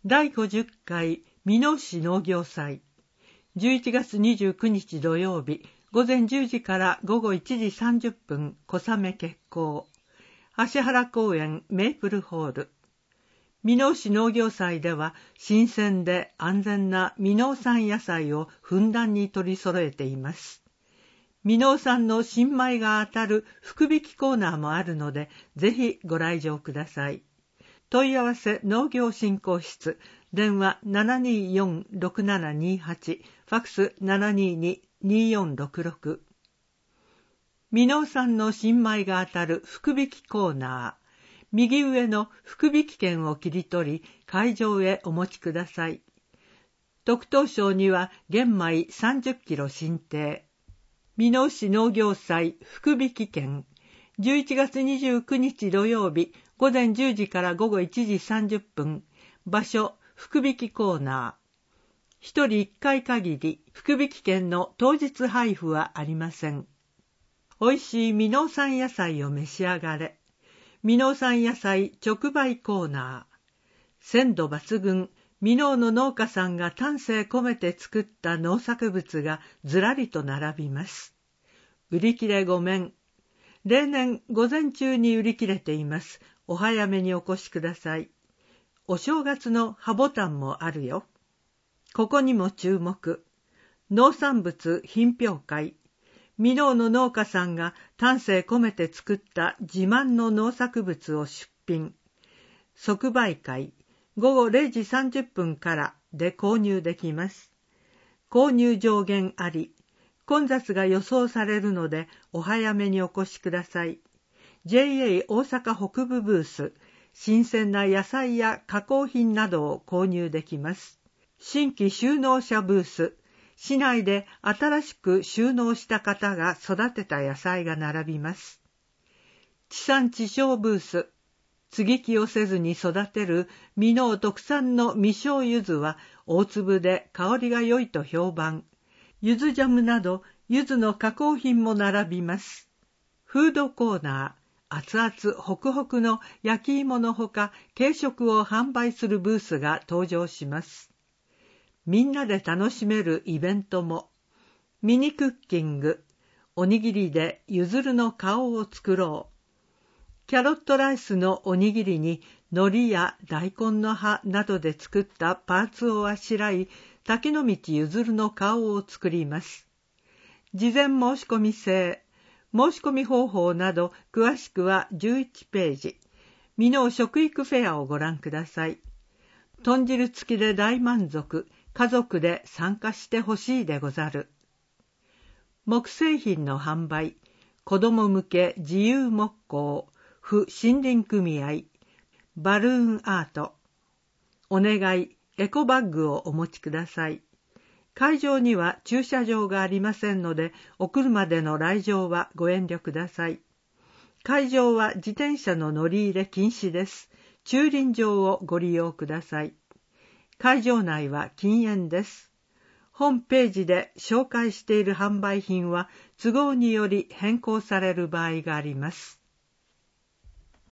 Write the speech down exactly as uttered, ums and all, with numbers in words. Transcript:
だいごじゅっかい箕面市農業祭、じゅういちがつにじゅうくにち土曜日、午前じゅうじから午後いちじさんじゅっぷん、小雨決行。芦原公園メープルホール。箕面市農業祭では、新鮮で安全な箕面産野菜をふんだんに取り揃えています。箕面産の新米が当たる福引きコーナーもあるので、ぜひご来場ください。問い合わせ農業振興室、電話 ななにーよん ろくななにはち、ファックス ななにーに にーよんろくろく。箕面産の新米が当たる福引きコーナー。右上の福引券を切り取り、会場へお持ちください。特等賞には玄米さんじゅっキロ進呈。箕面市農業祭福引券。じゅういちがつにじゅうくにち土曜日、午前じゅうじから午後いちじさんじゅっぷん。場所、福引コーナー。一人一回限り、福引券の当日配布はありません。美味しい箕面産野菜を召し上がれ。箕面産野菜直売コーナー。鮮度抜群、箕面の農家さんが丹精込めて作った農作物がずらりと並びます。売り切れごめん。例年午前中に売り切れています。お早めにお越しください。お正月の葉ボタンもあるよ。ここにも注目。農産物品評会。箕面の農家さんが丹精込めて作った自慢の農作物を出品。即売会、ごごれいじさんじゅっぷんからで購入できます。購入上限あり。混雑が予想されるのでお早めにお越しください。ジェイエー 大阪北部ブース、新鮮な野菜や加工品などを購入できます。新規就農者ブース、市内で新しく就農した方が育てた野菜が並びます。地産地消ブース、接ぎ木をせずに育てる箕面特産の未生柚子は大粒で香りが良いと評判。柚子ジャムなど柚子の加工品も並びます。フードコーナー、熱々ホクホクの焼き芋のほか軽食を販売するブースが登場します。みんなで楽しめるイベントも。ミニクッキング、おにぎりでゆずるの顔を作ろう。キャロットライスのおにぎりに海苔や大根の葉などで作ったパーツをあしらい、竹の道ゆずるの顔を作ります。事前申し込み制、申し込み方法など詳しくはじゅういちページ。箕面食育フェアをご覧ください。豚汁付きで大満足、家族で参加してほしいでござる。木製品の販売、子ども向け自由木工、府森林組合、バルーンアート。お願い、エコバッグをお持ちください。会場には駐車場がありませんので、お車での来場はご遠慮ください。会場は自転車の乗り入れ禁止です。駐輪場をご利用ください。会場内は禁煙です。本ページで紹介している販売品は都合により変更される場合があります。